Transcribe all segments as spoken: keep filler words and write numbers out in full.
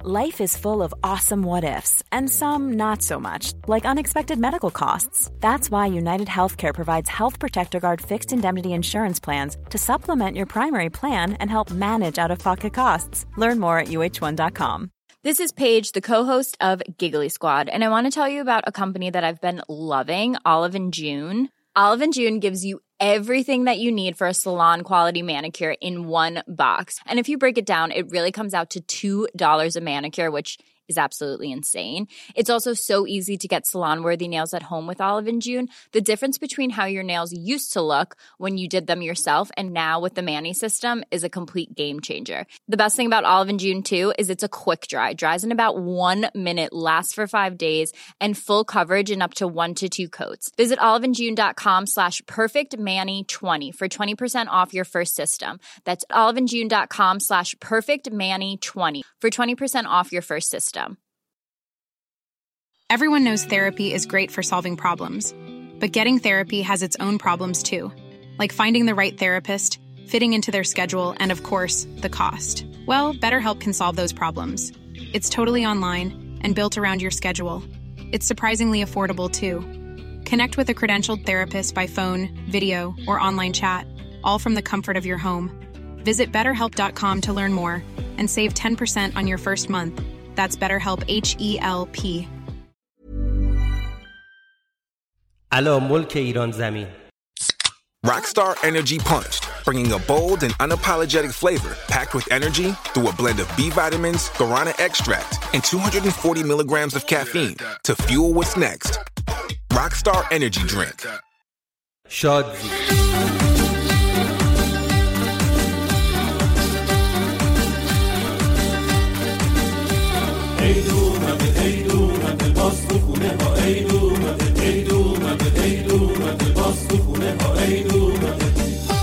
Life is full of awesome what-ifs, and some not so much, like unexpected medical costs. That's why United Healthcare provides Health Protector Guard fixed indemnity insurance plans to supplement your primary plan and help manage out-of-pocket costs. Learn more at U H one dot com. This is Paige, the co-host of Giggly Squad, and I want to tell you about a company that I've been loving, Olive and June. Olive and June gives you everything that you need for a salon-quality manicure in one box. And if you break it down, it really comes out to two dollars a manicure, which is absolutely insane. It's also so easy to get salon-worthy nails at home with Olive and June. The difference between how your nails used to look when you did them yourself and now with the Mani system is a complete game changer. The best thing about Olive and June, too, is it's a quick dry. Dries in about one minute, lasts for five days, and full coverage in up to one to two coats. Visit oliveandjune.com slash perfectmani20 for twenty percent off your first system. That's oliveandjune.com slash perfectmani20 for twenty percent off your first system. Everyone knows therapy is great for solving problems, but getting therapy has its own problems too, like finding the right therapist, fitting into their schedule, and of course, the cost. Well, BetterHelp can solve those problems. It's totally online and built around your schedule. It's surprisingly affordable too. Connect with a credentialed therapist by phone, video, or online chat, all from the comfort of your home. Visit better help dot com to learn more and save ten percent on your first month. That's BetterHelp, H E L P. الو ملک ایران زمین. Rockstar Energy Punched, bringing a bold and unapologetic flavor packed with energy through a blend of B vitamins, guarana extract, and two hundred forty milligrams of caffeine to fuel what's next. Rockstar Energy Drink. شادی. ای دومده ای دومده باز تو خونه ها ای دومده ای دومده ای دومده باز تو خونه ها ای دومده.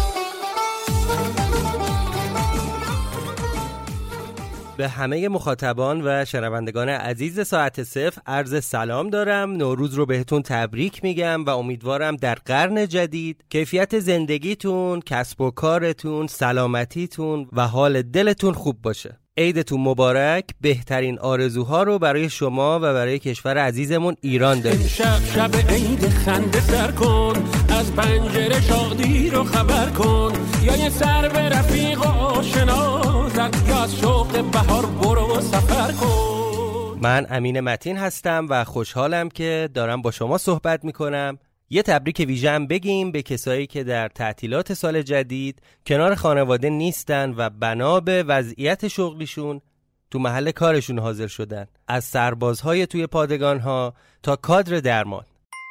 به همه مخاطبان و شنوندگان عزیز ساعت صفر عرض سلام دارم. نوروز رو بهتون تبریک میگم و امیدوارم در قرن جدید کیفیت زندگیتون، کسب و کارتون، سلامتیتون و حال دلتون خوب باشه. عیدتون مبارک. بهترین آرزوها رو برای شما و برای کشور عزیزمون ایران داریم. شب شب عید خنده سر کن، از پنجره شادی رو خبر کن، یا یه سر به رفیق آشنا زد، یا از شوق بهار برو سفر کن. من امین متین هستم و خوشحالم که دارم با شما صحبت میکنم. یه تبریک ویژه هم بگیم به کسایی که در تعطیلات سال جدید کنار خانواده نیستن و بنا به وضعیت شغلیشون تو محل کارشون حاضر شدن، از سربازهای توی پادگانها تا کادر درمان.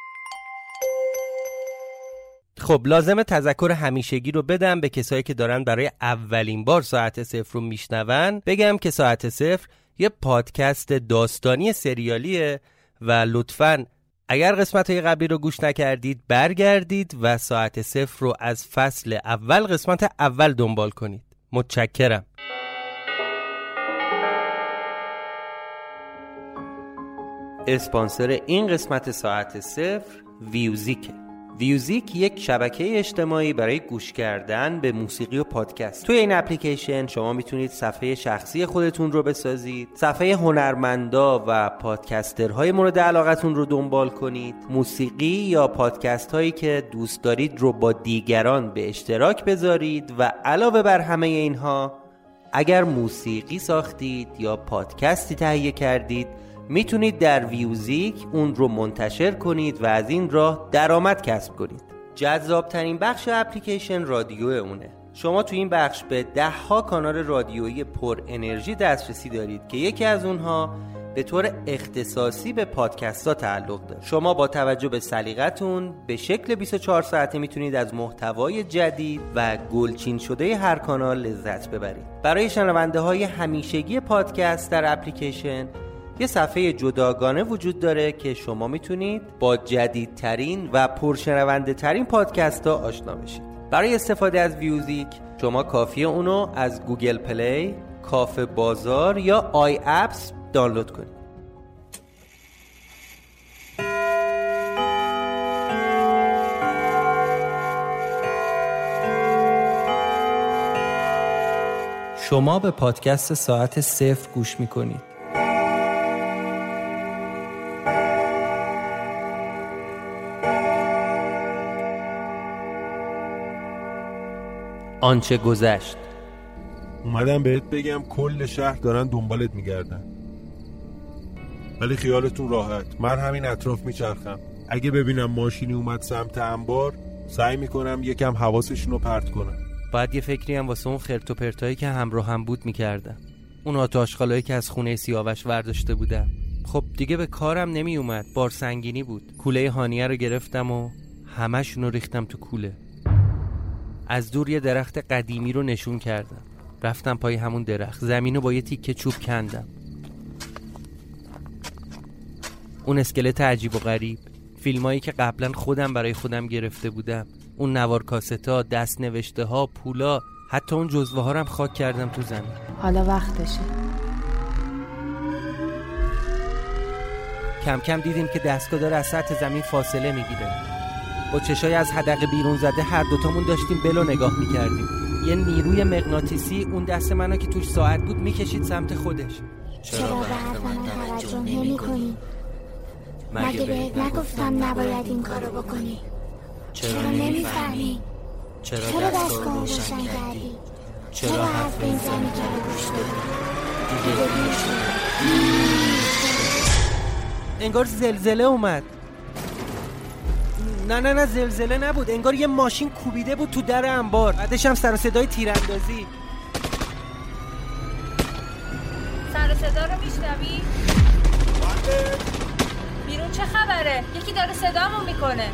خب لازمه تذکر همیشگی رو بدم به کسایی که دارن برای اولین بار ساعت صفر رو میشنون. بگم که ساعت صفر یه پادکست داستانی سریالیه و لطفاً اگر قسمت‌های قبلی رو گوش نکردید برگردید و ساعت صفر رو از فصل اول قسمت اول دنبال کنید. متشکرم. اسپانسر این قسمت ساعت صفر ویوزیکه. ویوزیک یک شبکه اجتماعی برای گوش کردن به موسیقی و پادکست. توی این اپلیکیشن شما میتونید صفحه شخصی خودتون رو بسازید، صفحه هنرمندا و پادکسترهای مورد علاقتون رو دنبال کنید، موسیقی یا پادکست هایی که دوست دارید رو با دیگران به اشتراک بذارید و علاوه بر همه اینها اگر موسیقی ساختید یا پادکستی تهیه کردید میتونید در ویوزیک اون رو منتشر کنید و از این راه درآمد کسب کنید. جذابترین بخش اپلیکیشن رادیو اونه. شما تو این بخش به ده ها کانال رادیویی پر انرژی دسترسی دارید که یکی از اونها به طور اختصاصی به پادکست ها تعلق داره. شما با توجه به سلیقتون به شکل بیست و چهار ساعته میتونید از محتوای جدید و گلچین شده هر کانال لذت ببرید. برای شنونده های همیشگی پادکست در اپلیکیشن یه صفحه جداگانه وجود داره که شما میتونید با جدیدترین و پرشنونده ترین پادکست ها آشنا بشید. برای استفاده از ویوزیک شما کافیه اونو از گوگل پلی، کافه بازار یا آی اپس دانلود کنید. شما به پادکست ساعت صفر گوش میکنید. آنچه گذشت. اومدم بهت بگم کل شهر دارن دنبالت میگردن، ولی خیالتون راحت، من همین اطراف میچرخم. اگه ببینم ماشینی اومد سمت انبار سعی میکنم یکم حواسشون رو پرت کنم. باید یه فکری هم واسه اون خرت و پرتایی که همراه هم بود میکردم، اون آتاشخالایی که از خونه سیاوش ورداشته بودم. خب دیگه به کارم نمی اومد، بار سنگینی بود. کوله هانیه رو گرفتم و همشون رو ریختم تو کوله. از دور یه درخت قدیمی رو نشون کردم، رفتم پای همون درخت، زمینو با یه تیکه چوب کندم. اون اسکلت عجیب و غریب، فیلمایی که قبلا خودم برای خودم گرفته بودم، اون نوار کاستا، دست نوشته ها، پولا، حتی اون جزوه ها رو هم خاک کردم تو زمین. حالا وقتشه. کم کم دیدیم که دستگاه داره از سطح زمین فاصله میگیره. با چشای از حدقه بیرون زده هر دوتامون داشتیم بلو نگاه میکردیم. یه نیروی مغناطیسی اون دست منو که توش ساعت بود میکشید سمت خودش. چرا به حرف من توجه نمی کنی؟ مگه بهت نگفتم نباید این کارو بکنی؟ چرا نمیفهمی؟ چرا دستگاه رو روشن کردی؟ چرا حرف به این زنی که رو گوش دادی؟ دیگه دیر شد. انگار زلزله اومد. نه نه نه زلزله نبود، انگار یه ماشین کوبیده بود تو در انبار، بعدش هم سر و صدای تیراندازی. سر و صدا رو میشنوی؟ بیرون چه خبره؟ یکی داره صدامون میکنه.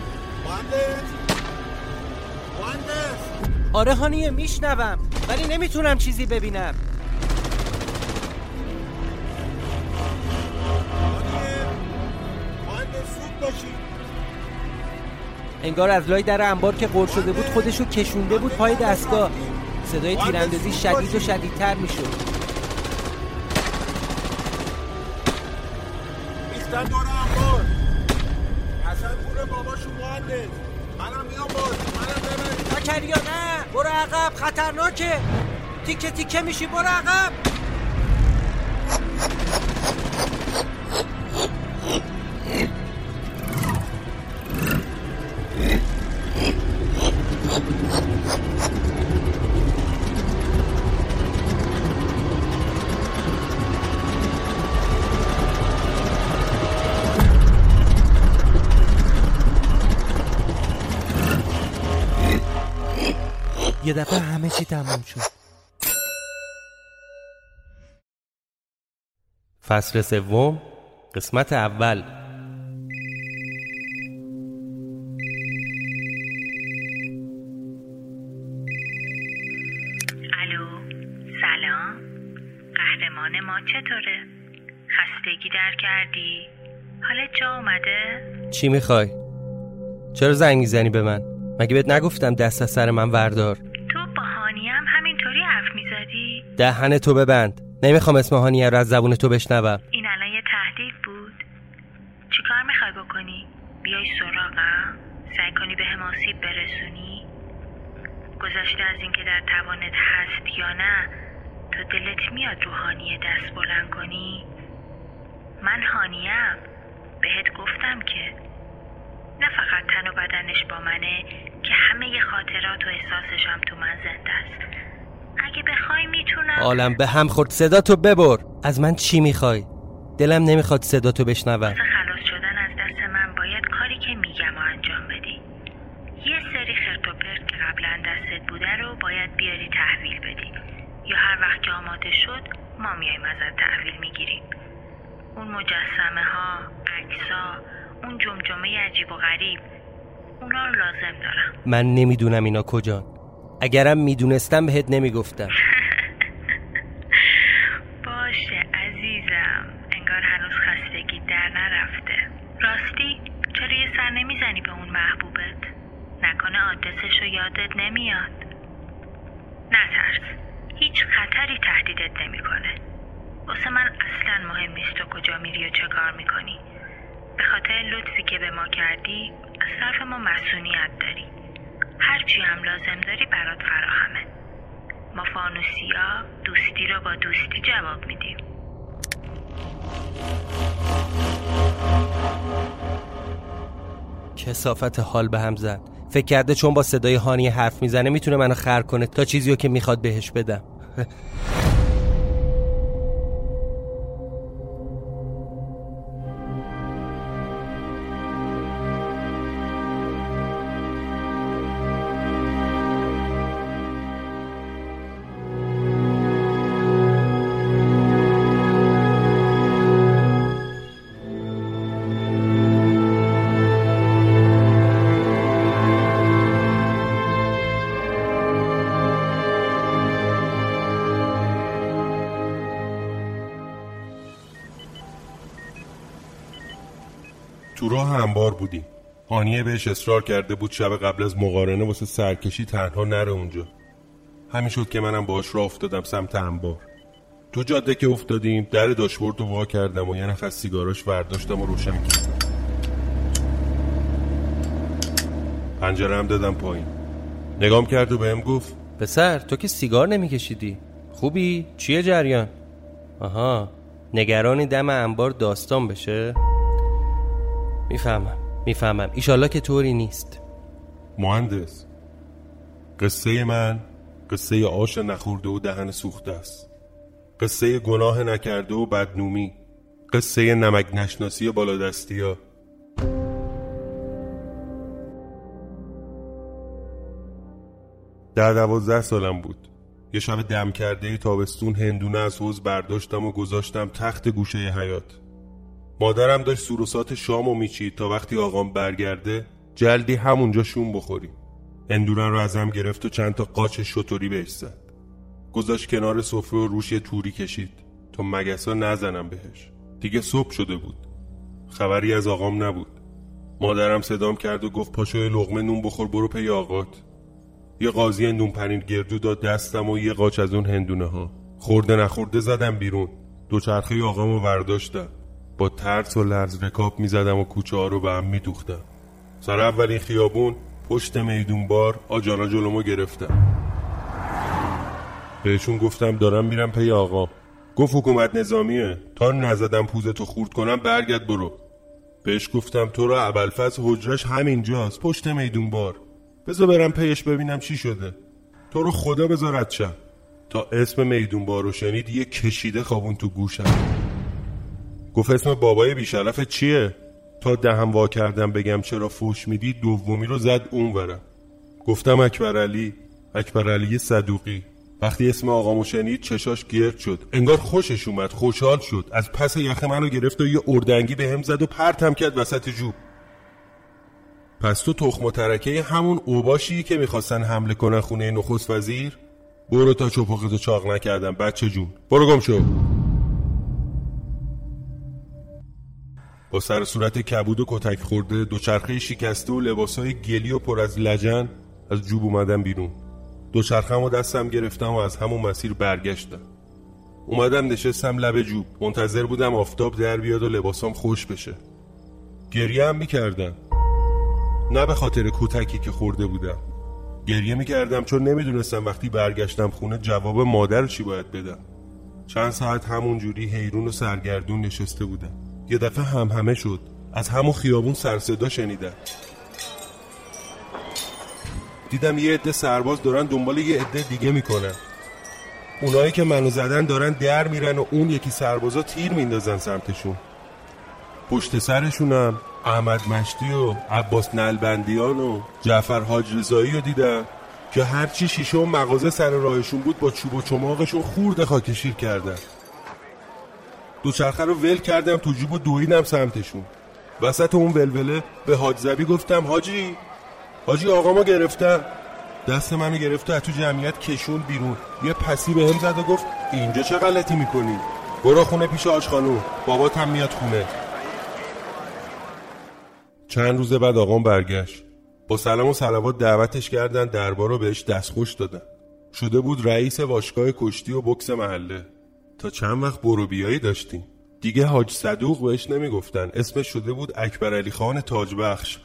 آره هانیه میشنوم، ولی نمیتونم چیزی ببینم. انگار از لای در انبار که قرص شده بود خودشو کشونده بود پای دستگاه. صدای تیراندازی شدید و شدیدتر میشد. میختن دور انبار. حسن پور باباشو مهندس. منم میام باز. منم ببر. زکریا نه، برو عقب، خطرناکه. تیکه تیکه میشی، برو عقب. یه دفعه همه چی تموم شد. فصل سوم، قسمت اول. الو، سلام. قهرمان ما چطوره؟ خستگی در کردی؟ حالت جا اومده؟ چی میخوای؟ چرا زنگ میزنی به من؟ مگه بهت نگفتم دست از سر من وردار؟ تو با هانیه هم همینطوری حرف میزدی؟ دهن تو ببند. نمیخوام اسم هانیه رو از زبون تو بشنوم. این الان یه تهدید بود. چی کار میخوای بکنی؟ بیای سراغم؟ سعی کنی به هم آسیب برسونی؟ گذشته از این که در توانت هست یا نه، تو دلت میاد رو هانیه دست بلند کنی؟ من هانیه‌ام. بهت گفتم که نه فقط تن و بدنش با منه، که همه ی خاطرات و احساسش هم تو من زنده است. اگه بخوای میتونم. عالم به هم خورد. صدا تو ببر. از من چی میخوای؟ دلم نمیخواد صدا تو بشنوم. واسه خلاص شدن از دست من باید کاری که میگم و انجام بدی. یه سری خرت و پرت که قبلا دستت بوده رو باید بیاری تحویل بدی، یا هر وقت که آماده شد ما میایم ازت تحویل میگیریم. اون مجسمه ها، عکس‌ها، اون جمجمه عجیب و غریب، اونا رو لازم دارم. من نمیدونم اینا کجان. اگرم میدونستم بهت نمیگفتم. باشه عزیزم، انگار هنوز خستگی در نرفته. راستی چرا یه سر نمیزنی به اون محبوبت؟ نکنه آدرسش رو یادت نمیاد؟ نترس، هیچ خطری تهدیدت نمیکنه. واسه من اصلا مهم نیست تو کجا میری و چه کار میکنی. به خاطر لطفی که به ما کردی از طرف ما مسئولیت داری. هرچی هم لازم داری برات فراهمه. ما فانوسیا دوستی رو با دوستی جواب میدیم. کثافت حال به هم زد. فکر کرده چون با صدای هانی حرف میزنه میتونه منو خر کنه تا چیزیو که میخواد بهش بدم. تو راه انبار بودیم. هانیه بهش اصرار کرده بود شب قبل از مقارنه واسه سرکشی تنها نره اونجا. همین شد که منم باهاش راه افتادم سمت انبار. تو جاده که افتادیم در داشبورد رو وا کردم و یه نخ از سیگاراش برداشتم و روشن کردم. پنجره هم دادم پایین. نگام کرد و بهم گفت پسر تو که سیگار نمیکشیدی. خوبی؟ چیه جریان؟ آها، نگرانی دم انبار داستان بشه؟ میفهمم میفهمم ایشالله که طوری نیست. مهندس، قصه من قصه آش نخورده و دهن سوخته است. قصه گناه نکرده و بدنومی. قصه نمک نشناسی بالادستی ها. در دوازده سالم بود. یه شب دم کرده تابستون هندونه از حوض برداشتم و گذاشتم تخت گوشه حیاط. مادرم داشت سوروسات شامو میچید تا وقتی آقام برگرده جلدی همونجا شوم بخوریم. هندونه رو ازم گرفت و چند تا قاچ شطوری بهش زد. گذاشت کنار سفره و روش یه توری کشید تا مگسا نزنم بهش. دیگه صبح شده بود. خبری از آقام نبود. مادرم صدام کرد و گفت پاشو یه لقمه نون بخور برو پی آقات. یه قاضی نون پنیر گردو داد دستم و یه قاچ از اون هندونه ها. خورده نخورده زدم بیرون. دوچرخه آقامو برداشتم. با ترس و لرز رکاب می زدم و کوچه ها رو به هم می دوختم. سر اولین خیابون پشت میدون بار آجانا جلومو گرفتم. بهشون گفتم دارم میرم پی آقا. گفت حکومت نظامیه، تا نزدم پوزتو خورد کنم برگرد برو. بهش گفتم تو را ابوالفضل حجرش همینجاست پشت میدون بار، بذار برم پیش ببینم چی شده. تو رو خدا بذارت شم. تا اسم میدون بارو شنید یه کشیده خوابون تو گوشم. گفت اسم بابای بیشرف چیه؟ تا دهم وا کردم بگم چرا فوش میدی دومی رو زد اون ورم. گفتم اکبرعلی. اکبرعلی صدوقی. وقتی اسم آقامو شنید چشاش گرد شد، انگار خوشش اومد، خوشحال شد. از پس یخ منو گرفت و یه اردنگی به هم زد و پرتم کرد وسط جوب. پس تو تخم و ترکه همون اوباشی که میخواستن حمله کنن خونه نخست وزیر؟ برو تا چپقتو چاق نکردم بچه جون، برو گم شو. با سر صورت کبود و کتک خورده، دوچرخه شکسته و لباسای گلی و پر از لجن از جوب اومدم بیرون. دوچرخم و دستم گرفتم و از همون مسیر برگشتم. اومدم نشستم لب جوب، منتظر بودم آفتاب در بیاد و لباسام خوش بشه. گریه هم میکردم، نه به خاطر کتکی که خورده بودم. گریه میکردم چون نمیدونستم وقتی برگشتم خونه جواب مادر چی باید بدم. چند ساعت همون جوری حیرون و سرگردون نشسته بودم. یه دفعه هم همه شد. از همون خیابون سر صدا شنیدم. دیدم یه عده سرباز دارن دنبال یه عده دیگه میکنن. اونایی که منو زدن دارن در میرن و اون یکی سربازا تیر میندازن سمتشون. پشت سرشونم احمد مشتی و عباس نلبندیان و جعفر حاج رضایی رو دیدم که هرچی شیشه و مغازه سر راهشون بود با چوب و چماقشون خورده خاکشیر کردن. دوچرخه رو ول کردم تو جیب و دویدم سمتشون. وسط اون ولوله به حاج زبی گفتم حاجی حاجی آقامو گرفتم. دست منو گرفت و از تو جمعیت کشون بیرون. یه پسی به هم زد و گفت اینجا چه غلطی میکنی؟ برو خونه پیش حاج خانوم، بابات هم میاد خونه. چند روز بعد آقام برگشت. با سلام و صلوات دعوتش کردن، دربار رو بهش دستخوش دادن. شده بود رئیس باشگاه کشتی و بوکس محله. تا چند وقت برو بیایی داشتیم. دیگه حاج صدوق بهش نمیگفتن، اسمش شده بود اکبرعلی خان تاجبخش.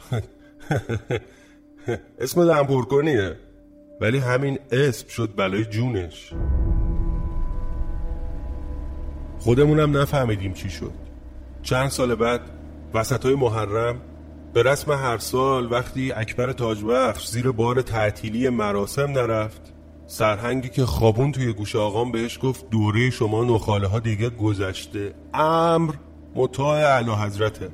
اسم لنپرکنیه، ولی همین اسم شد بلای جونش. خودمونم نفهمیدیم چی شد. چند سال بعد وسطای محرم به رسم هر سال وقتی اکبر تاجبخش زیر بار تعطیلی مراسم نرفت، سرهنگی که خوابون توی گوش آقام بهش گفت دوره شما نخاله ها دیگه گذشته، امر مطاع اعلی حضرته.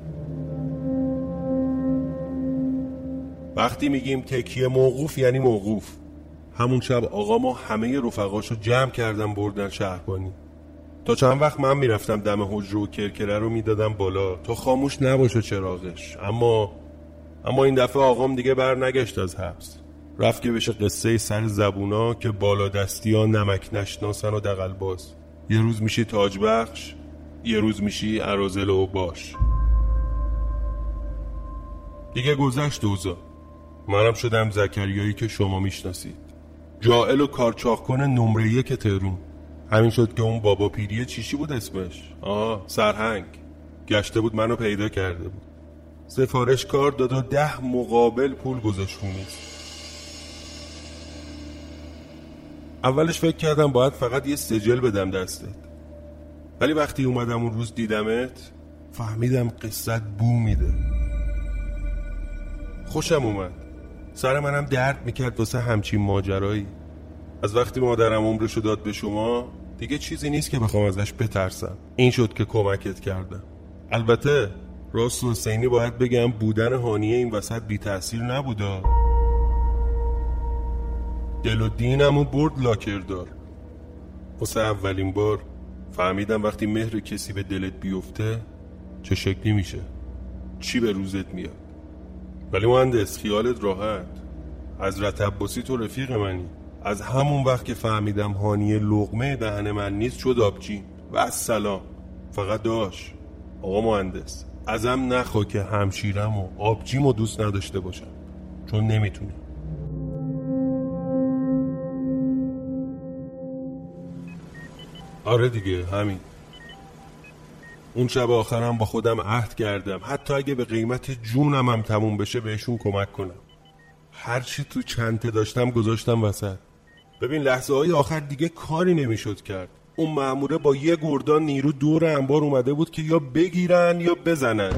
وقتی میگیم تکیه موقوف یعنی موقوف. همون شب آقا ما همه رفقاشو جمع کردن بردن شهربانی. تا چند وقت من میرفتم دم حجره و کرکره رو میدادم بالا تا خاموش نباشه چراغش. اما اما این دفعه آقام دیگه بر نگشت از حبس. رفت که بشه قصه سر زبونا که بالا دستی ها نمک نشناسن و دغل‌باز. یه روز میشی تاجبخش، یه روز میشی اراذل و باش. دیگه گذشت اوضاع. منم شدم زکریایی که شما میشناسید، جاعل و کارچاقکن نمره یک تهرون. همین شد که اون بابا پیریه چیشی بود اسمش؟ آه سرهنگ گشته بود منو پیدا کرده بود، سفارش کار داد و ده مقابل پول گذاشت خونیست. اولش فکر کردم باید فقط یه سجل بدم دستت، ولی وقتی اومدم اون روز دیدمت فهمیدم قصت بو میده. خوشم اومد، سر منم درد میکرد واسه همچین ماجرایی. از وقتی مادرم عمرشو داد به شما دیگه چیزی نیست که بخوام ازش بترسم. این شد که کمکت کردم. البته راست و حسینی باید بگم بودن هانیه این وسط بی تأثیر نبودا. دل و دینمو برد لاکردار. واسه اولین بار فهمیدم وقتی مهر کسی به دلت بیفته چه شکلی میشه، چی به روزت میاد. ولی مهندس خیالت راحت، حضرت عباسی تو رفیق منی. از همون وقت که فهمیدم هانیه لقمه دهن من نیست شد آبجی و السلام. فقط داش آقا مهندس ازم نخوا که همشیرم و آبجیمو دوست نداشته باشم، چون نمیتونم. آره دیگه همین. اون شب آخرم با خودم عهد کردم حتی اگه به قیمت جونم هم تموم بشه بهشون کمک کنم. هرچی تو چنته داشتم گذاشتم وسط. ببین لحظه های آخر دیگه کاری نمیشد کرد. اون مأموره با یه گردان نیرو دور انبار اومده بود که یا بگیرن یا بزنن،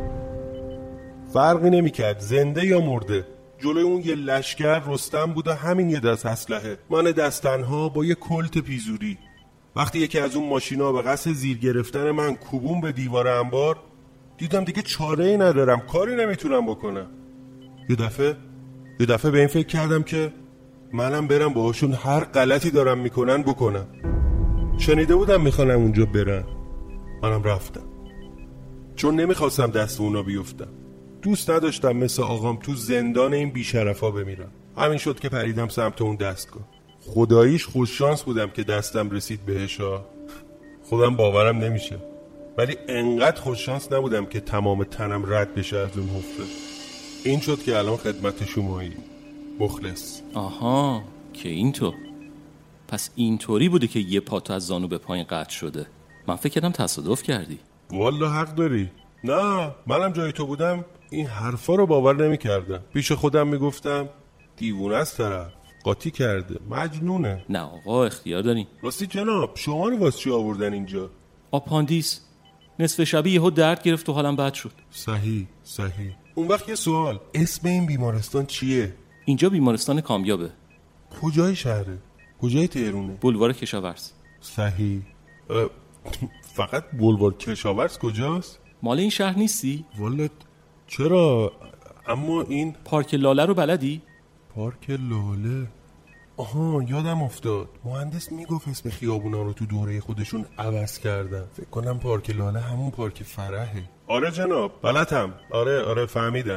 فرقی نمیکرد زنده یا مرده. جلوی اون یه لشکر رستم بود و همین یه دست اسلحه، من دستنها با یه کلت پیزوری. وقتی یکی از اون ماشینا به قصد زیر گرفتن من کوبون به دیوار انبار، دیدم دیگه چاره‌ای ندارم، کاری نمیتونم بکنم. یه دفعه یه دفعه به این فکر کردم که منم برم باهاشون هر غلطی دارم میکنن بکنم. شنیده بودم میخوان اونجا برن، منم رفتم چون نمیخواستم دست اونا بیفتم. دوست نداشتم مثل آقام تو زندان این بیشرفا بمیرم. همین شد که پریدم سمت اون دستگاه. خداییش خوش شانس بودم که دستم رسید بهشا. خودم باورم نمیشه، ولی انقدر خوش شانس نبودم که تمام تنم رد بشه از اون حفره. این شد که الان خدمت شمایی مخلص. آها که اینطور. پس اینطوری بوده که یه پاتو از زانو به پایین قطع شده. من فکر کردم تصادف کردی. والله حق داری. نه منم جای تو بودم این حرفا رو باور نمی کردم. پیش خودم می گفتم دیوونه است طرف، قاطی کرده، مجنونه. نه آقا اختیار داری. راستی جناب شما رو واسه چی آوردن اینجا؟ آپاندیس نصف شبی یهو درد گرفت و حالم بد شد. صحیح صحیح. اون وقت یه سوال، اسم این بیمارستان چیه؟ اینجا بیمارستان کامیابه. کجای شهره؟ کجای تهرونه؟ بولوار کشاورز. صحیح. فقط بولوار کشاورز کجاست؟ مال این شهر نیستی؟ والله چرا؟ اما این پارک لاله رو بلدی؟ پارک لاله؟ آها یادم افتاد، مهندس میگفت اسم خیابونا رو تو دوره خودشون عوض کردن. فکر کنم پارک لاله همون پارک فرحه. آره جناب بلدم. آره آره فهمیدم.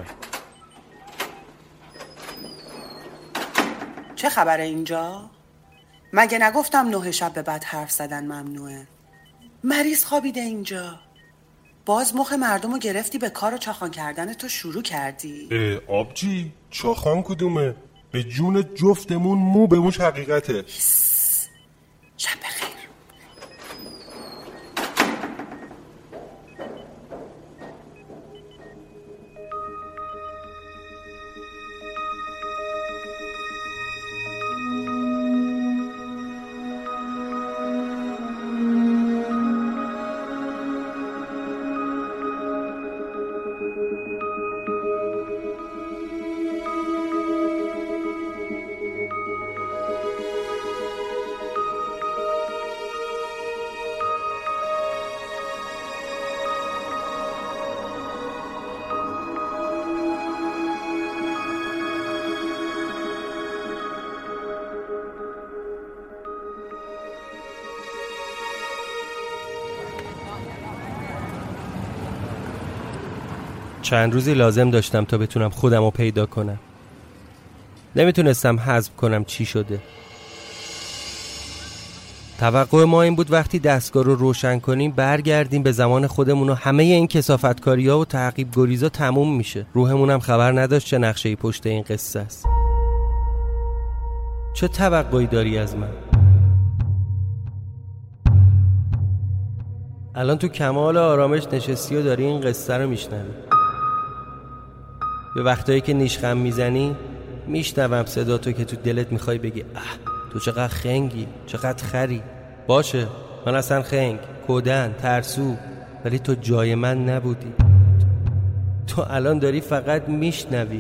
چه خبره اینجا؟ مگه نگفتم نه شب به بعد حرف زدن ممنوعه؟ مریض خوابیده اینجا، باز مخ مردم رو گرفتی به کار و چاخان کردن تو شروع کردی. آبجی چاخان کدومه؟ به جون جفتمون مو به موش حقیقته. شب بخیر. چند روزی لازم داشتم تا بتونم خودم رو پیدا کنم. نمیتونستم حذف کنم چی شده. توقع ما این بود وقتی دستگاه رو روشن کنیم برگردیم به زمان خودمون و همه این کثافتکاری‌ها و تعقیب گریزا تموم میشه. روحمون هم خبر نداشت چه نقشه‌ای پشت این قصه است. چه توقعی داری از من؟ الان تو کمال آرامش نشستی و داری این قصه رو میشنوی. به وقتایی که نیشخم میزنی میشنوم صدا تو که تو دلت میخوای بگی اه تو چقدر خنگی، چقدر خری. باشه من اصلا خنگ، کودن، ترسو، ولی تو جای من نبودی. تو الان داری فقط میشنوی.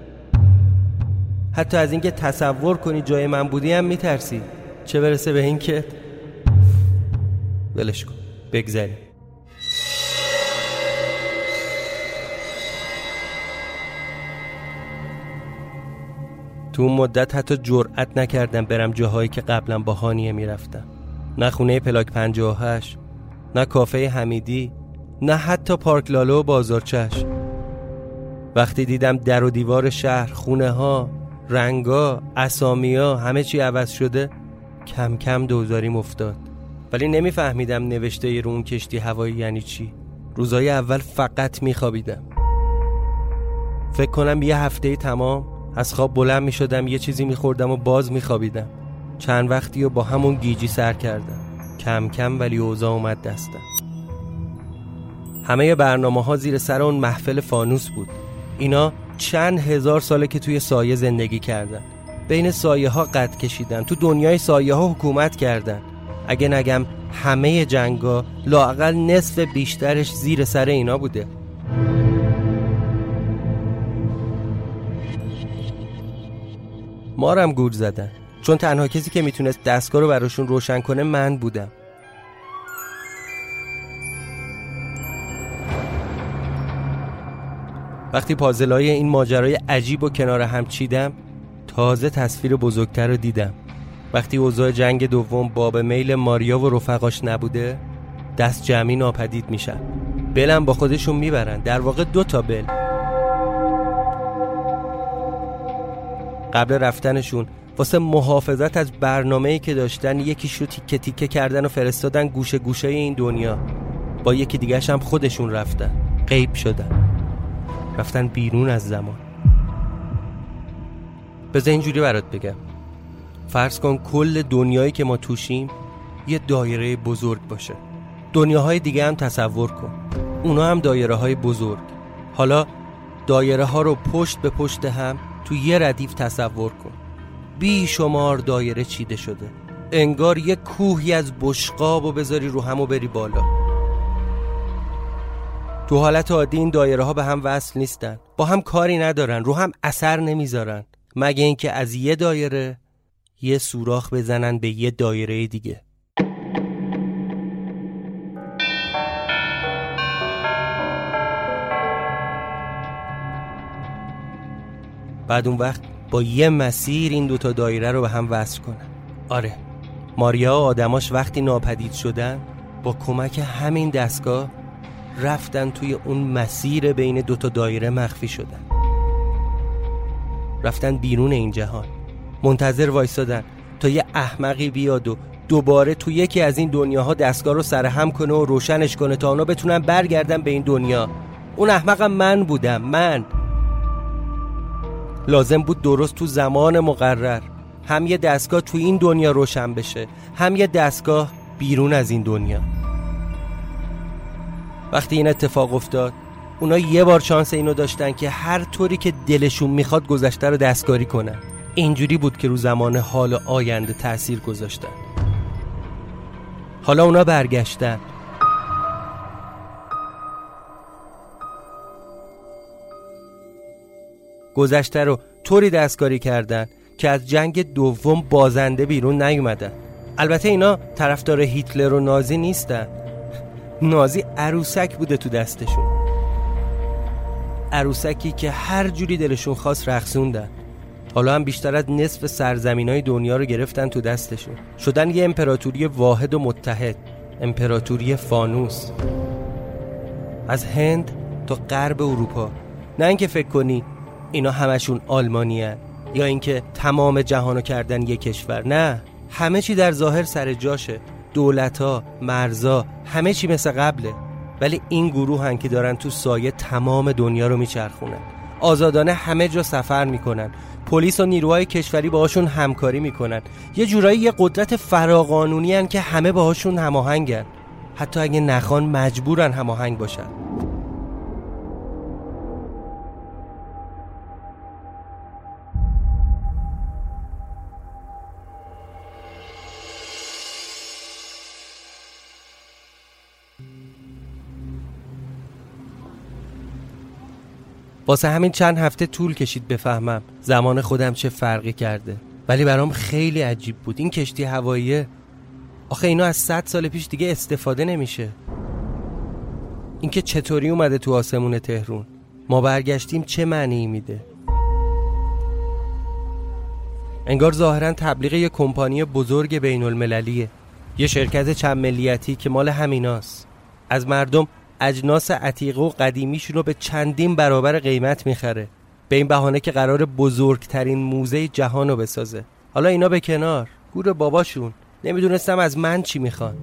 حتی از اینکه تصور کنی جای من بودی هم میترسی، چه برسه به این که ولش کن بگذاریم. تو اون مدت حتی جرئت نکردم برم جاهایی که قبلا با هانیه میرفتم. نه خونه پلاک پنجاه و هشت، نه کافه حمیدی، نه حتی پارک لالو و بازارچش. وقتی دیدم در و دیوار شهر، خونه ها، رنگا، اسامیا، همه چی عوض شده، کم کم دوزاریم افتاد. ولی نمیفهمیدم نوشته رو اون کشتی هوایی یعنی چی. روزای اول فقط میخوابیدم. فکر کنم یه هفته تمام از خواب بلند میشدم، یه چیزی میخوردم و باز میخوابیدم. چند وقتی و با همون گیجی سر کردم. کم کم ولی اوضاع اومد دستم. همه برنامه ها زیر سر اون محفل فانوس بود. اینا چند هزار ساله که توی سایه زندگی کردن، بین سایه ها قد کشیدن، تو دنیای سایه ها حکومت کردن. اگه نگم همه جنگا لااقل نصف بیشترش زیر سر اینا بوده. مارم گور زدن، چون تنها کسی که میتونست دستگاه رو براشون روشن کنه من بودم. وقتی پازلای این ماجرای عجیب و کنار هم چیدم، تازه تصویر بزرگتر رو دیدم. وقتی اوضاع جنگ دوم باب میل ماریا و رفقاش نبوده، دست جمعی ناپدید میشن. بلم با خودشون میبرن، در واقع دو تا بل. قبل رفتنشون واسه محافظت از برنامه‌ای که داشتن یکیش رو تیکه تیکه کردن و فرستادن گوشه گوشه این دنیا. با یکی دیگه‌ش هم خودشون رفتن، غیب شدن، رفتن بیرون از زمان. بذار اینجوری برات بگم، فرض کن کل دنیایی که ما توشیم یه دایره بزرگ باشه. دنیاهای دیگه هم تصور کن، اونا هم دایره های بزرگ. حالا دایره ها رو پشت به پشت هم تو یه ردیف تصور کن. بی شمار دایره چیده شده، انگار یه کوهی از بشقاب و بذاری رو هم و بری بالا. تو حالت عادی این دایره ها به هم وصل نیستن، با هم کاری ندارن، رو هم اثر نمیذارن، مگه اینکه از یه دایره یه سوراخ بزنن به یه دایره دیگه. بعد اون وقت با یه مسیر این دوتا دایره رو به هم وصل کنن. آره، ماریا و آدماش وقتی ناپدید شدن با کمک همین دستگاه رفتن توی اون مسیر بین دوتا دایره مخفی شدن، رفتن بیرون این جهان، منتظر وایسادن تا یه احمقی بیاد و دوباره تو یکی از این دنیاها دستگاه رو سرهم کنه و روشنش کنه تا اونا بتونن برگردن به این دنیا. اون احمقم من بودم. من لازم بود درست تو زمان مقرر هم یه دستگاه تو این دنیا روشن بشه، هم یه دستگاه بیرون از این دنیا. وقتی این اتفاق افتاد، اونا یه بار شانس اینو داشتن که هر طوری که دلشون میخواد گذشته رو دستکاری کنن. اینجوری بود که رو زمان حال آینده تأثیر گذاشتن. حالا اونا برگشتن. گذشته رو طوری دستکاری کردن که از جنگ دوم بازنده بیرون نیومدن. البته اینا طرفدار هیتلر و نازی نیستن. نازی عروسک بوده تو دستشون، عروسکی که هر جوری دلشون خواست رقصوندن. حالا هم بیشتر از نصف سرزمینای دنیا رو گرفتن تو دستشون، شدن یه امپراتوری واحد و متحد، امپراتوری فانوس. از هند تا غرب اروپا. نه اینکه فکر کنی اینا همشون آلمانی هن، یا اینکه تمام جهانو کردن یک کشور. نه، همه چی در ظاهر سر جاشه، دولت‌ها، مرزا، همه چی مثل قبله. ولی این گروه هن که دارن تو سایه تمام دنیا رو میچرخونن، آزادانه همه جا سفر میکنن، پلیس و نیروهای کشوری باهاشون همکاری میکنن. یه جورایی یه قدرت فراقانونی هن که همه باهاشون هماهنگن، حتی اگه نخوان مجبورن هماهنگ باشن. واسه همین چند هفته طول کشید بفهمم زمان خودم چه فرقی کرده. ولی برام خیلی عجیب بود این کشتی هواییه. آخه اینا از صد سال پیش دیگه استفاده نمیشه. این که چطوری اومده تو آسمون تهران، ما برگشتیم چه معنی میده؟ انگار ظاهرا تبلیغ یه کمپانی بزرگ بین المللیه، یه شرکت چند ملیتی که مال همیناست. از مردم اجناس عتیقه و قدیمیشون رو به چندین برابر قیمت میخره، به این بهانه که قرار بزرگترین موزه جهان رو بسازه. حالا اینا به کنار، گور باباشون، نمیدونستم از من چی میخوان.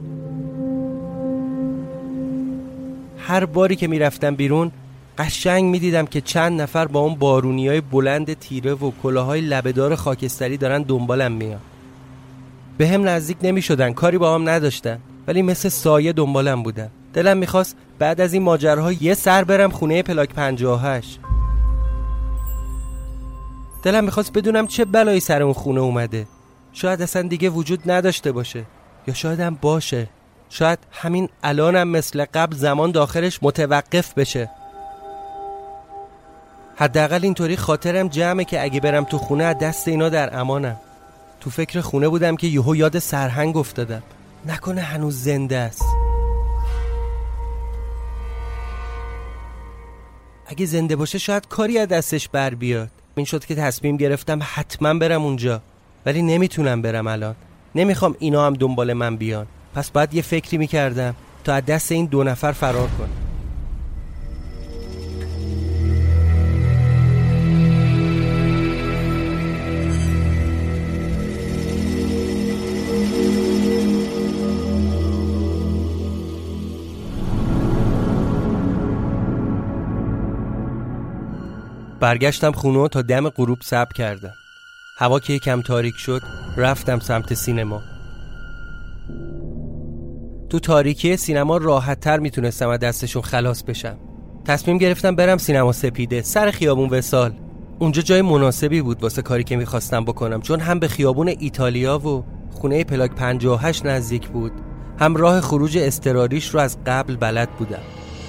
هر باری که میرفتم بیرون قشنگ میدیدم که چند نفر با اون بارونیای بلند تیره و کلاهای لبه‌دار خاکستری دارن دنبالم میان. به هم نزدیک نمیشدن، کاری با هم نداشتن، ولی مثل سایه دنبالم بودن. دلم میخواست بعد از این ماجراها یه سر برم خونه پلاک پنجاه و هشت. دلم میخواست بدونم چه بلایی سر اون خونه اومده. شاید اصلا دیگه وجود نداشته باشه، یا شاید هم باشه. شاید همین الانم مثل قبل زمان داخلش متوقف بشه. حداقل اینطوری خاطرم جمعه که اگه برم تو خونه از دست اینا در امانم. تو فکر خونه بودم که یهو یاد سرهنگ افتادم. نکنه هنوز زنده است؟ اگه زنده باشه شاید کاری از دستش بر بیاد. این شد که تصمیم گرفتم حتما برم اونجا، ولی نمیتونم برم الان. نمیخوام اینا هم دنبال من بیان، پس باید یه فکری میکردم تا از دست این دو نفر فرار کنم. برگشتم خونه تا دم غروب صبر کردم. هوا که یکم تاریک شد رفتم سمت سینما. تو تاریکی سینما راحت تر میتونستم از دستشون خلاص بشم. تصمیم گرفتم برم سینما سپیده سر خیابون وصال. اونجا جای مناسبی بود واسه کاری که میخواستم بکنم، چون هم به خیابون ایتالیا و خونه پلاک پنجاه و هشت نزدیک بود، هم راه خروج اضطراریش رو از قبل بلد بودم.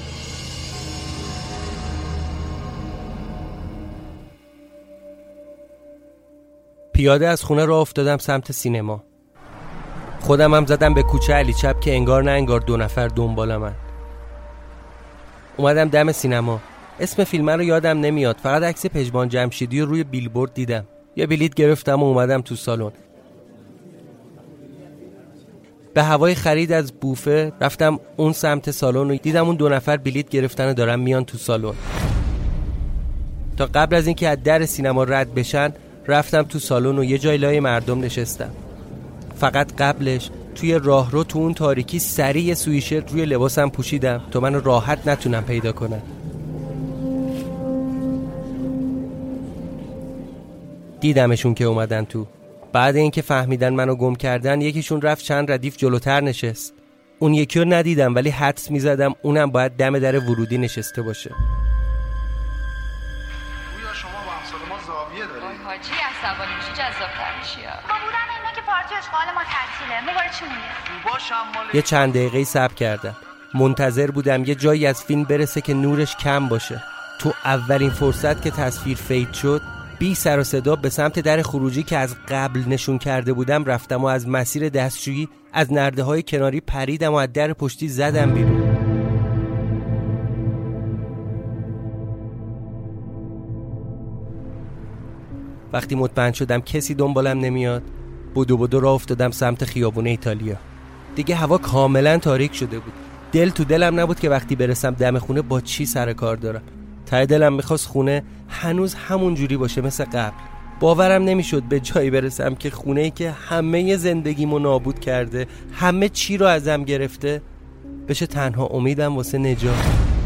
پیاده از خونه راه افتادم سمت سینما. خودم هم زدم به کوچه علی چپ که انگار نه انگار دو نفر دنبالمن. اومدم دم سینما. اسم فیلم رو یادم نمیاد، فقط عکس پژمان جمشیدی رو روی بیلبورد دیدم. یه بلیت گرفتم و اومدم تو سالن. به هوای خرید از بوفه رفتم اون سمت سالن و دیدم اون دو نفر بلیت گرفتن و دارن میان تو سالن. تا قبل از اینکه از در سینما رد بشن رفتم تو سالن و یه جای لای مردم نشستم. فقط قبلش توی راهرو تو اون تاریکی سریع سویشرت روی لباسم پوشیدم تا منو راحت نتونم پیدا کنن. دیدمشون که اومدن تو. بعد اینکه فهمیدن منو گم کردن یکیشون رفت چند ردیف جلوتر نشست. اون یکی رو ندیدم ولی حدس میزدم اونم باید دم در ورودی نشسته باشه. گویا شما با همسال ما زاویه دارید. آی حاجی عصبانی میشی جذاب‌تر میشی. با بودن اینا که پارتی اشغال ما تعطیله. مبارک چی مونده؟ باشم مال یه چند دقیقه صبر کردم. منتظر بودم یه جایی از فیلم برسه که نورش کم باشه. تو اولین فرصت که تصویر فید شد بی سر و صدا به سمت در خروجی که از قبل نشون کرده بودم رفتم و از مسیر دستشویی از نرده های کناری پریدم و از در پشتی زدم بیرون. وقتی مطمئن شدم کسی دنبالم نمیاد بدو بدو راه افتادم سمت خیابون ایتالیا. دیگه هوا کاملا تاریک شده بود. دل تو دلم نبود که وقتی برسم دم خونه با چی سر کار دارم. ته دلم میخواست خونه هنوز همون جوری باشه مثل قبل. باورم نمیشد به جایی برسم که خونه‌ای که همه زندگیمو نابود کرده، همه چی رو ازم گرفته، بشه تنها امیدم واسه نجات.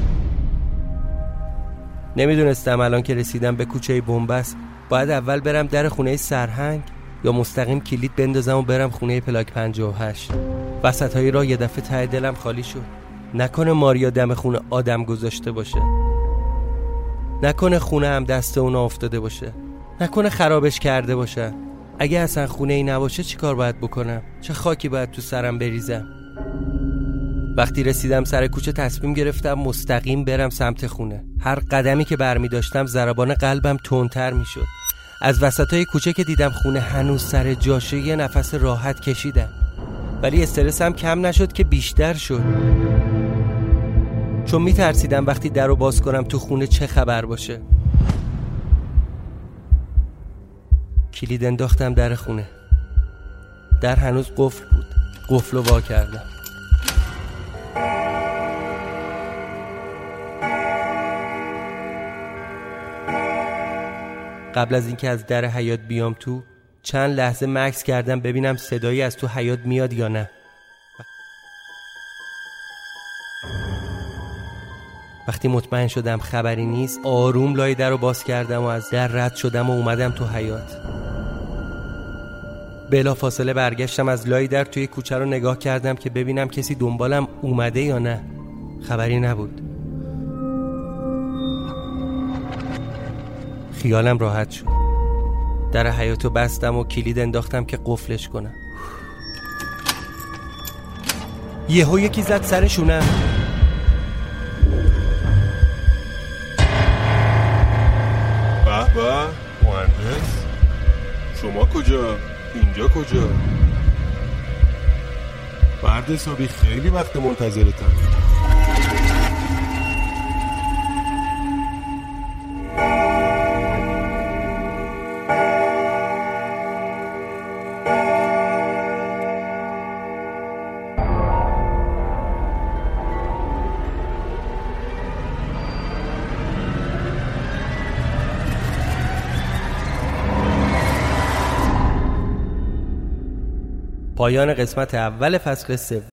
نمیدونستم الان که رسیدم به کوچه بنبست باید اول برم در خونه سرهنگ یا مستقیم کلید بندازم و برم خونه پلاک پنجاه و هشت. وسطای راه یه دفعه ته دلم خالی شد. نکنه ماریا دم خونه آدم گذاشته باشه، نکنه خونه هم دست اونا افتاده باشه، نکنه خرابش کرده باشه. اگه اصلا خونه ای نباشه چی کار باید بکنم؟ چه خاکی باید تو سرم بریزم؟ وقتی رسیدم سر کوچه تصمیم گرفتم مستقیم برم سمت خونه. هر قدمی که برمی داشتم ضربان قلبم تندتر می شد. از وسطای کوچه که دیدم خونه هنوز سر جاشه یه نفس راحت کشیدم، ولی استرسم کم نشد که بیشتر شد، چون می ترسیدم وقتی در رو باز کنم تو خونه چه خبر باشه. کلید انداختم در خونه. در هنوز قفل بود. قفل رو وا کردم. قبل از اینکه از در حیاط بیام تو چند لحظه مکث کردم ببینم صدایی از تو حیاط میاد یا نه. وقتی مطمئن شدم خبری نیست آروم لای در رو باز کردم و از در رد شدم و اومدم تو حیاط. بلا فاصله برگشتم از لای در توی کوچه رو نگاه کردم که ببینم کسی دنبالم اومده یا نه. خبری نبود. خیالم راحت شد. در حیاطو بستم و کلید انداختم که قفلش کنم. یهو یکی زد سرشونم. به به مهندس، شما کجا؟ اینجا کجا؟ مرد حسابی خیلی وقت منتظرتم. پایان قسمت اول فصل سوم.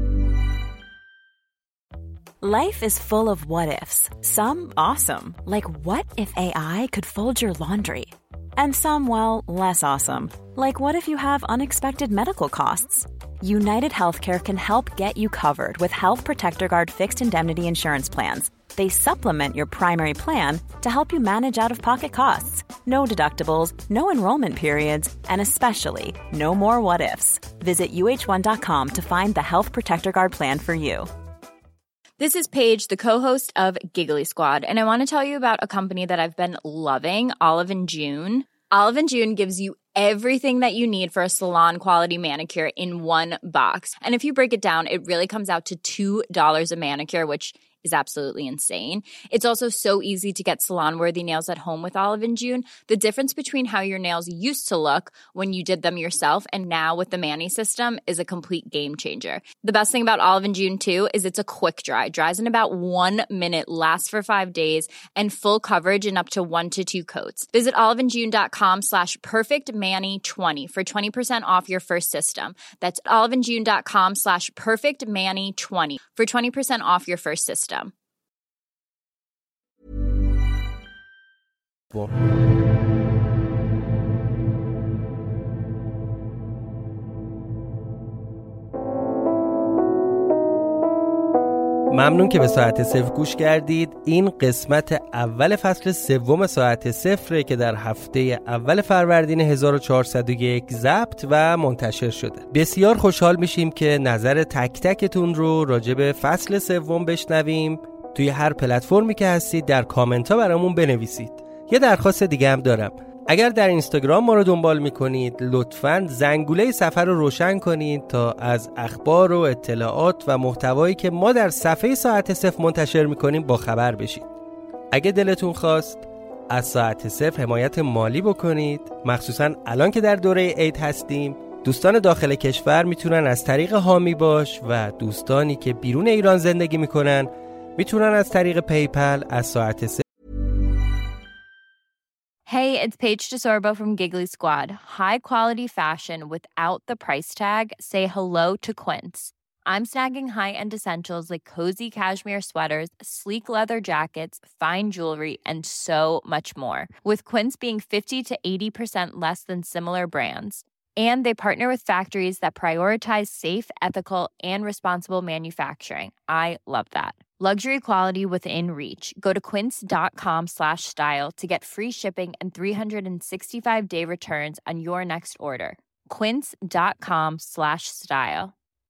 Life is full of what ifs. Some awesome, like what if A I could fold your laundry? And some, well, less awesome, like what if you have unexpected medical costs? United Healthcare can help get you covered with Health Protector Guard fixed indemnity insurance plans. They supplement your primary plan to help you manage out-of-pocket costs. No deductibles, no enrollment periods, and especially no more what-ifs. Visit U H one dot com to find the Health Protector Guard plan for you. This is Paige, the co-host of Giggly Squad, and I want to tell you about a company that I've been loving, Olive and June. Olive and June gives you everything that you need for a salon-quality manicure in one box. And if you break it down, it really comes out to two dollars a manicure, which is absolutely insane. It's also so easy to get salon-worthy nails at home with Olive and June. The difference between how your nails used to look when you did them yourself and now with the Mani system is a complete game changer. The best thing about Olive and June too is it's a quick dry. Dries in about one minute, lasts for five days, and full coverage in up to one to two coats. Visit oliveandjune.com slash perfectmani20 for twenty percent off your first system. That's oliveandjune.com slash perfectmani20 for twenty percent off your first system. ممنون که به ساعت صفر گوش کردید. این قسمت اول فصل سوم ساعت صفره که در هفته اول فروردین هزار و چهارصد و یک ضبط و منتشر شده. بسیار خوشحال میشیم که نظر تک تکتون رو راجع به فصل سوم بشنویم. توی هر پلتفرمی که هستید در کامنت ها برامون بنویسید. یه درخواست دیگه هم دارم. اگر در اینستاگرام ما رو دنبال میکنید لطفاً زنگوله صفحه رو روشن کنید تا از اخبار و اطلاعات و محتوایی که ما در صفحه ساعت صفر منتشر میکنیم با خبر بشید. اگه دلتون خواست از ساعت صفر حمایت مالی بکنید، مخصوصاً الان که در دوره عید هستیم، دوستان داخل کشور میتونن از طریق هامی باش و دوستانی که بیرون ایران زندگی میکنن میتونن از طریق پیپل از ساعت سه. Hey, it's Paige DeSorbo from Giggly Squad. High quality fashion without the price tag. Say hello to Quince. I'm snagging high-end essentials like cozy cashmere sweaters, sleek leather jackets, fine jewelry, and so much more. With Quince being fifty to eighty percent less than similar brands. And they partner with factories that prioritize safe, ethical, and responsible manufacturing. I love that. Luxury quality within reach. Go to quince.com slash style to get free shipping and three sixty-five day returns on your next order. quince.com slash style.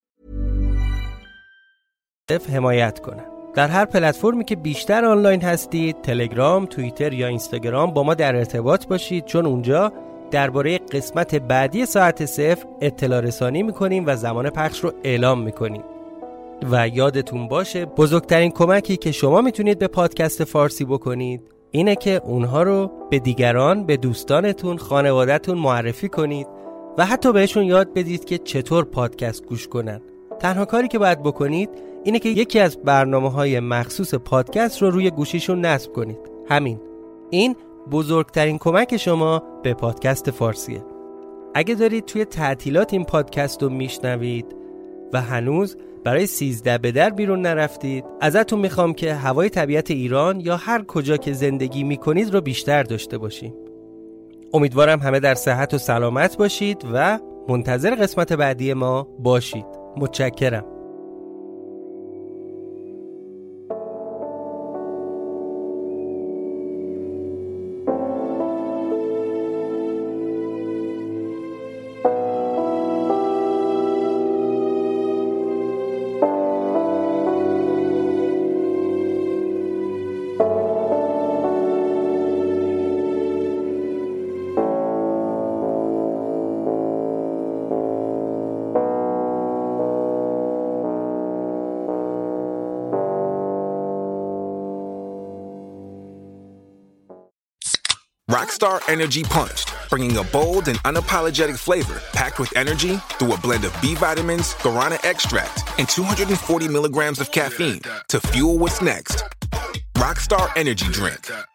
حمایت کنن. در هر پلتفرمی که بیشتر آنلاین هستید، تلگرام، توییتر یا اینستاگرام، با ما در ارتباط باشید، چون اونجا درباره قسمت بعدی ساعت صفر اطلاع رسانی میکنیم و زمان پخش رو اعلام میکنیم. و یادتون باشه بزرگترین کمکی که شما میتونید به پادکست فارسی بکنید اینه که اونها رو به دیگران، به دوستانتون، خانواده‌تون معرفی کنید و حتی بهشون یاد بدید که چطور پادکست گوش کنن. تنها کاری که باید بکنید اینه که یکی از برنامه‌های مخصوص پادکست رو روی گوشیشون نصب کنید. همین. این بزرگترین کمک شما به پادکست فارسیه. اگه دارید توی تعطیلات این پادکست رو میشنوید و هنوز برای سیزده به در بیرون نرفتید، ازتون میخوام که هوای طبیعت ایران یا هر کجا که زندگی میکنید رو بیشتر داشته باشیم. امیدوارم همه در صحت و سلامت باشید و منتظر قسمت بعدی ما باشید. متشکرم. Rockstar Energy Punched, bringing a bold and unapologetic flavor packed with energy through a blend of B vitamins, guarana extract, and two hundred forty milligrams of caffeine to fuel what's next. Rockstar Energy Drink.